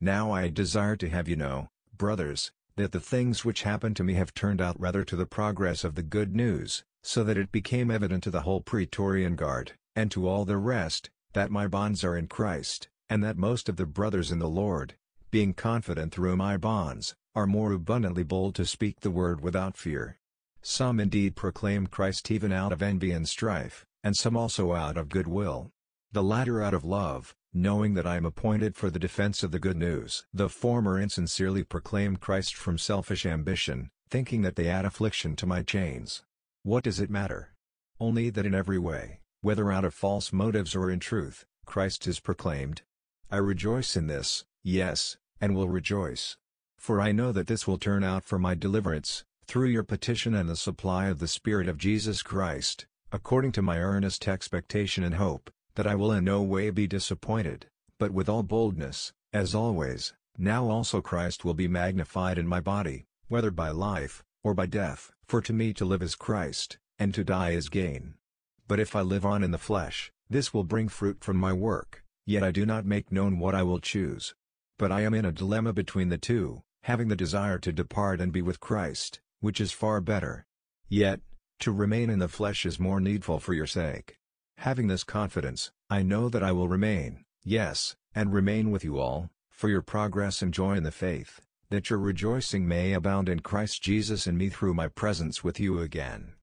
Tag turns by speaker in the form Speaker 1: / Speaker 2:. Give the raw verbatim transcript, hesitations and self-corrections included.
Speaker 1: Now I desire to have you know, brothers, that the things which happened to me have turned out rather to the progress of the good news, so that it became evident to the whole Praetorian Guard, and to all the rest, that my bonds are in Christ, and that most of the brothers in the Lord, being confident through my bonds, are more abundantly bold to speak the word without fear. Some indeed proclaim Christ even out of envy and strife, and some also out of good will. The latter out of love, knowing that I am appointed for the defense of the good news. The former insincerely proclaim Christ from selfish ambition, thinking that they add affliction to my chains. What does it matter? Only that in every way, whether out of false motives or in truth, Christ is proclaimed. I rejoice in this, yes, and will rejoice. For I know that this will turn out for my deliverance, through your petition and the supply of the Spirit of Jesus Christ, according to my earnest expectation and hope, that I will in no way be disappointed, but with all boldness, as always, now also Christ will be magnified in my body, whether by life, or by death. For to me to live is Christ, and to die is gain. But if I live on in the flesh, this will bring fruit from my work, yet I do not make known what I will choose. But I am in a dilemma between the two, having the desire to depart and be with Christ, which is far better. Yet, to remain in the flesh is more needful for your sake. Having this confidence, I know that I will remain, yes, and remain with you all, for your progress and joy in the faith, that your rejoicing may abound in Christ Jesus in me through my presence with you again.